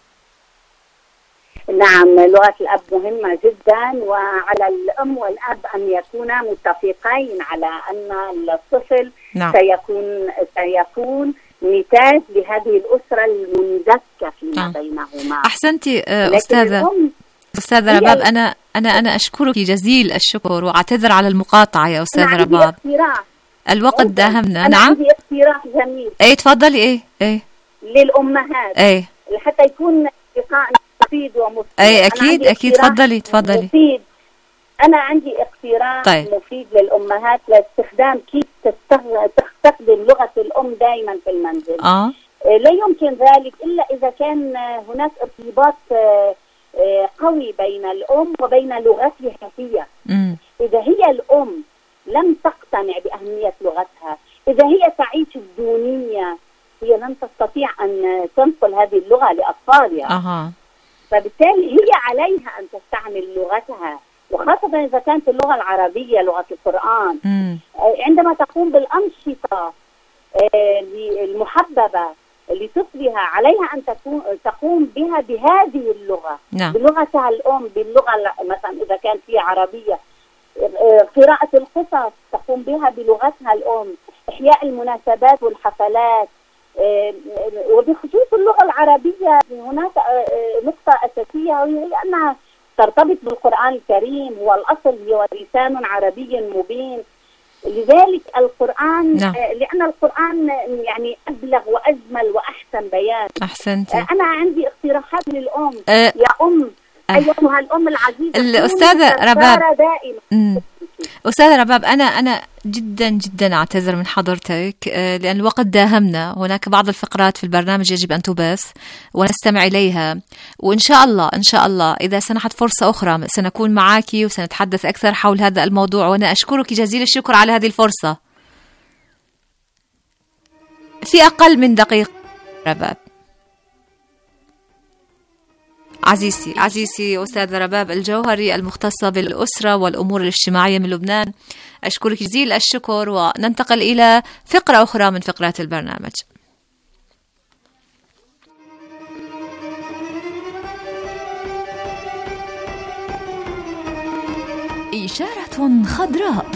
نعم، لغة الأب مهمة جدا، وعلى الأم والأب أن يكونا متفقين على أن الطفل سيكون نتاج لهذه الأسرة المنزكة فيما بينهما. أحسنتي أستاذة رباب، أنا أشكرك جزيل الشكر وأعتذر على المقاطعة يا أستاذة رباب. الوقت داهمنا. أنا عندي اقتراح جميل. تفضلي. للأمهات. حتى يكون لقاء مفيد ومفيد. أكيد تفضلي. مفيد. أنا عندي اقتراح مفيد للأمهات لاستخدام كيف تستخدم لغة الأم دائما في المنزل. لا يمكن ذلك إلا إذا كان هناك ارتباط قوي بين الأم وبين لغتها هي. إذا هي الأم لم تقتنع بأهمية لغتها، إذا هي تعيش الدونية، هي لن تستطيع أن تنقل هذه اللغة لأطفالها. فبالتالي هي عليها أن تستعمل لغتها، وخاصة إذا كانت اللغة العربية لغة القرآن. عندما تقوم بالأنشطة المحببة لطفلها، عليها أن تقوم بها بهذه اللغة، بلغتها الأم، باللغة مثلا إذا كانت هي عربية، قراءة القصص تقوم بها بلغتها الأم، إحياء المناسبات والحفلات. وبخصوص اللغة العربية هناك نقطة أساسية، وهي أنها ترتبط بالقرآن الكريم، هو الأصل، هو لسان عربي مبين. لذلك القرآن لأن القرآن يعني أبلغ وأجمل وأحسن بيان. أحسنتي. أنا عندي اقتراحات للأم. يا أم، أيها الأم العزيزة، الأستاذة رباب، أستاذة رباب، أنا جدا جدا أعتذر من حضرتك لأن الوقت داهمنا. هناك بعض الفقرات في البرنامج يجب أن تبث ونستمع إليها، وإن شاء الله إن شاء الله إذا سنحت فرصة أخرى سنكون معك وسنتحدث أكثر حول هذا الموضوع. وأنا أشكرك جزيل الشكر على هذه الفرصة. في أقل من دقيقة رباب. عزيزتي أستاذة رباب الجوهري المختصة بالأسرة والأمور الاجتماعية من لبنان، أشكرك جزيل الشكر، وننتقل إلى فقرة أخرى من فقرات البرنامج. إشارة خضراء.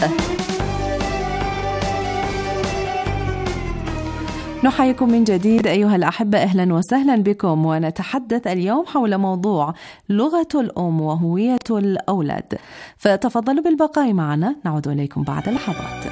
نحييكم من جديد أيها الأحبة، أهلا وسهلا بكم، ونتحدث اليوم حول موضوع لغة الأم وهوية الأولاد. فتفضلوا بالبقاء معنا، نعود إليكم بعد لحظات.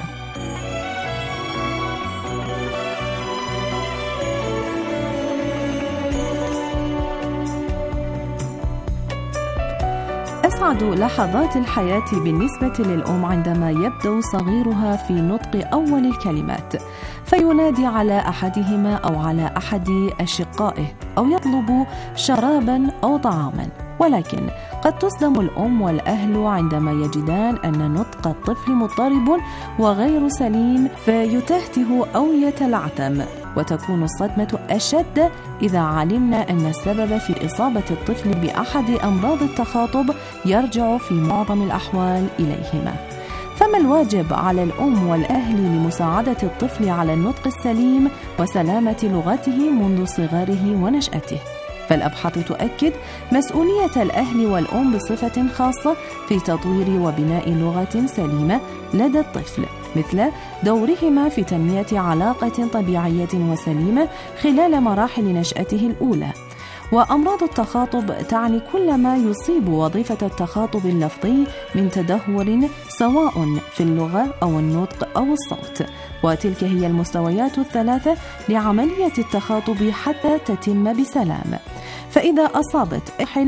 أسعد لحظات الحياة بالنسبة للأم عندما يبدأ صغيرها في نطق أول الكلمات، فينادي على أحدهما أو على أحد أشقائه، أو يطلب شرابا أو طعاما. ولكن قد تصدم الأم والأهل عندما يجدان أن نطق الطفل مضطرب وغير سليم، فيتهته أو يتلعثم، وتكون الصدمة أشد إذا علمنا أن السبب في إصابة الطفل بأحد أمراض التخاطب يرجع في معظم الأحوال إليهما. فما الواجب على الأم والأهل لمساعدة الطفل على النطق السليم وسلامة لغته منذ صغره ونشأته؟ فالأبحاث تؤكد مسؤولية الأهل والأم بصفة خاصة في تطوير وبناء لغة سليمة لدى الطفل، مثل دورهما في تنمية علاقة طبيعية وسليمة خلال مراحل نشأته الأولى. وأمراض التخاطب تعني كل ما يصيب وظيفة التخاطب اللفظي من تدهور سواء في اللغة أو النطق أو الصوت، وتلك هي المستويات الثلاثة لعملية التخاطب حتى تتم بسلام. فإذا أصابت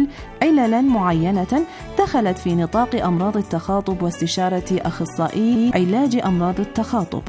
عللا معينة دخلت في نطاق أمراض التخاطب واستشارة أخصائي علاج أمراض التخاطب.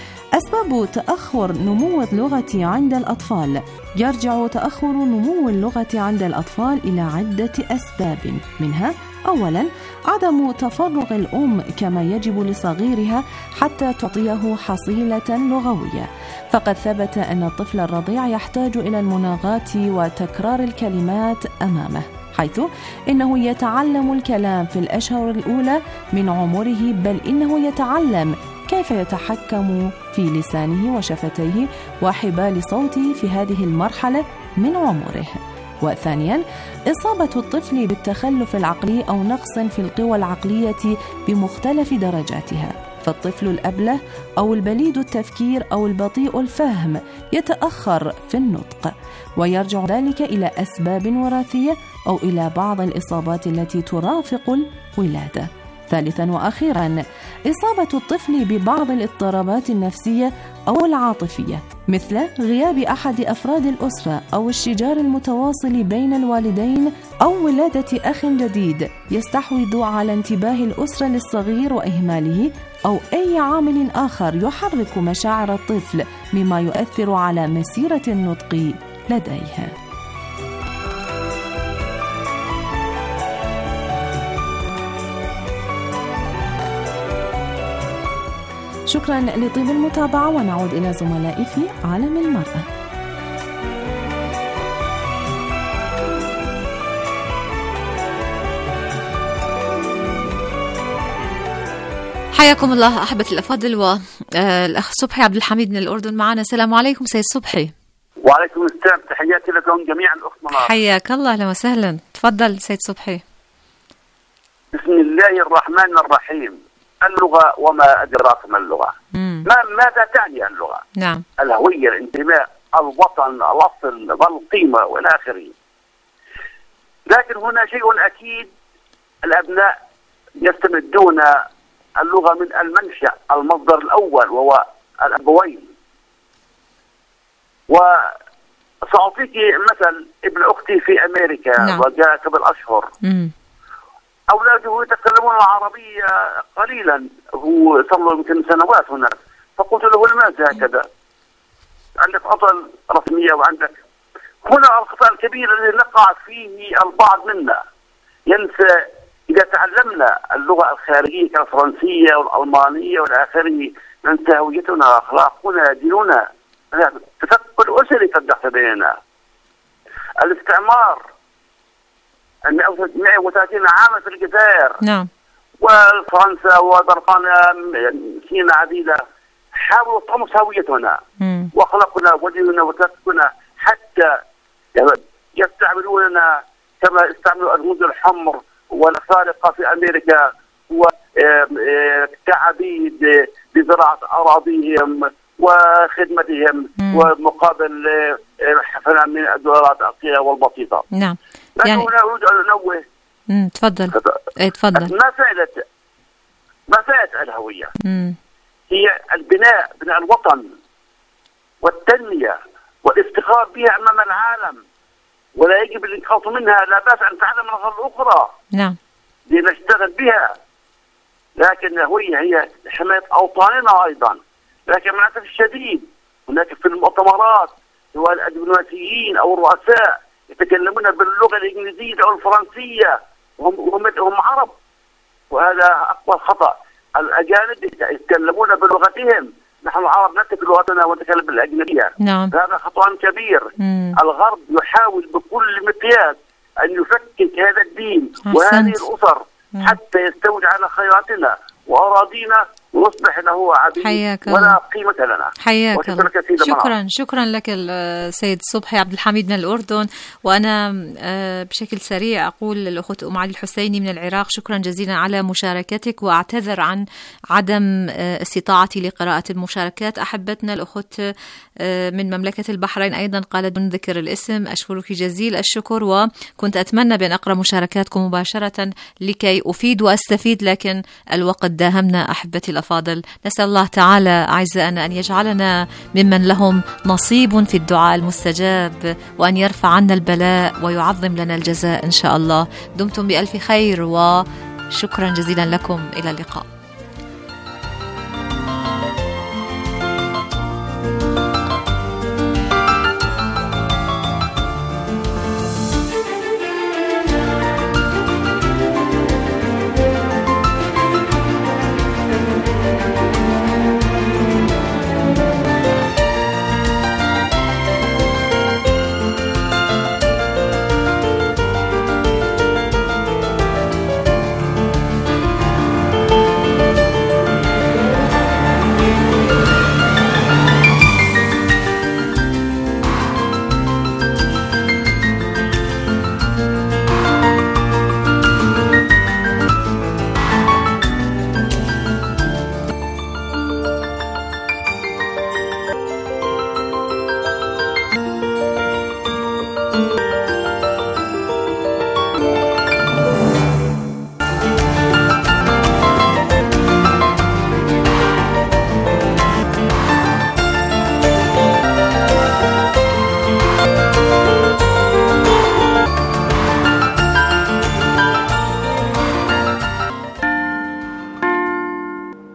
أسباب تأخر نمو اللغة عند الأطفال. يرجع تأخر نمو اللغة عند الأطفال إلى عدة أسباب، منها أولا عدم تفرغ الأم كما يجب لصغيرها حتى تعطيه حصيلة لغوية، فقد ثبت أن الطفل الرضيع يحتاج إلى المناغات وتكرار الكلمات أمامه، حيث إنه يتعلم الكلام في الأشهر الأولى من عمره، بل إنه يتعلم كيف يتحكم في لسانه وشفتيه وحبال صوته في هذه المرحلة من عمره. وثانيا إصابة الطفل بالتخلف العقلي أو نقص في القوى العقلية بمختلف درجاتها، فالطفل الأبله أو البليد التفكير أو البطيء الفهم يتأخر في النطق، ويرجع ذلك إلى أسباب وراثية أو إلى بعض الإصابات التي ترافق الولادة. ثالثا وأخيرا إصابة الطفل ببعض الاضطرابات النفسية أو العاطفية، مثل غياب أحد أفراد الأسرة أو الشجار المتواصل بين الوالدين أو ولادة أخ جديد يستحوذ على انتباه الأسرة للصغير وإهماله أو أي عامل آخر يحرك مشاعر الطفل مما يؤثر على مسيرة النطق لديه. شكرا لطيب المتابعة، ونعود إلى زملائي في عالم المرأة. حياكم الله أحبتي الأفاضل، والأخ صبحي عبد الحميد من الأردن معنا. السلام عليكم سيد صبحي. وعليكم السلام، تحياتي لكم جميعا الأخت منار. حياك الله، أهلا وسهلا. تفضل سيد صبحي. بسم الله الرحمن الرحيم. اللغة وما أدراك ما اللغة. ماذا تعني اللغة؟ نعم. الهوية، الانتماء، الوطن، الأصل، القيمة والى آخره. لكن هنا شيء أكيد، الأبناء يستمدون اللغة من المنشأ، المصدر الأول وهو الأبوين. وسأعطيك مثل ابن أختي في أمريكا. نعم. وجاء قبل أشهر. أولاده يتكلمون العربية قليلا، هو صار له يمكن سنوات هناك. فقلت له لماذا هكذا؟ عندك أصل رسمية وعندك. هنا الخطأ الكبير الذي نقع فيه البعض منا، ينسى إذا تعلمنا اللغة الخارجية كالفرنسية والألمانية والآخرين ننسى هويتنا، أخلاقنا، ديننا. التفكك الأسري قد دخل بيننا. الاستعمار 130 عاما في الجزائر. نعم. وفرنسا وبريطانيا سنين عديدة حاولوا طمس هويتنا وأخلاقنا وديننا وتفككنا، حتى يستعملوننا كما استعملوا الهنود الحمر والخارقة في أمريكا وكعبيد بزراعة أراضيهم وخدمتهم ومقابل حفنا من الدولارات القليلة والبسيطة. نعم. يعني هنا أريد أن أنوه. تفضل. تفضل. مسألة الهوية هي بناء الوطن والتنمية والافتخار بها أمام العالم، ولا يجب الانقاص منها. لا بأس أن نتعلم اللغة الأخرى. نعم. لنشتغل بها، لكن الهوية هي حماية أوطاننا أيضا. لكن مع الأسف الشديد هناك في المؤتمرات سواء الدبلوماسيين أو الرؤساء يتكلمون باللغة الإنجليزية أو الفرنسية وهم عرب، وهذا أقوى خطأ. الأجانب يتكلمون بلغتهم، نحن العرب نتكلم بلغتنا ونتكلم بالأجنبية. نعم. هذا خطأ كبير. الغرب يحاول بكل مقياس أن يفكك هذا الدين وهذه الأسر حتى يستولي على خيراتنا وأراضينا ونصبح له عبيد ولا قيمة لنا. حياك الله. شكرا لك السيد صبحي عبد الحميد من الأردن. وأنا بشكل سريع أقول للأخت أم علي الحسيني من العراق شكرا جزيلا على مشاركتك، وأعتذر عن عدم استطاعتي لقراءة المشاركات. أحبتنا الأخت من مملكة البحرين أيضا قالت دون ذكر الاسم، أشكرك جزيل الشكر، وكنت أتمنى بأن أقرأ مشاركاتكم مباشرة لكي أفيد وأستفيد، لكن الوقت داهمنا. أحبتي الأفاضل، نسأل الله تعالى أعزائنا أن يجعلنا ممن لهم نصيب في الدعاء المستجاب، وأن يرفع عنا البلاء ويعظم لنا الجزاء إن شاء الله. دمتم بألف خير وشكرا جزيلا لكم. إلى اللقاء.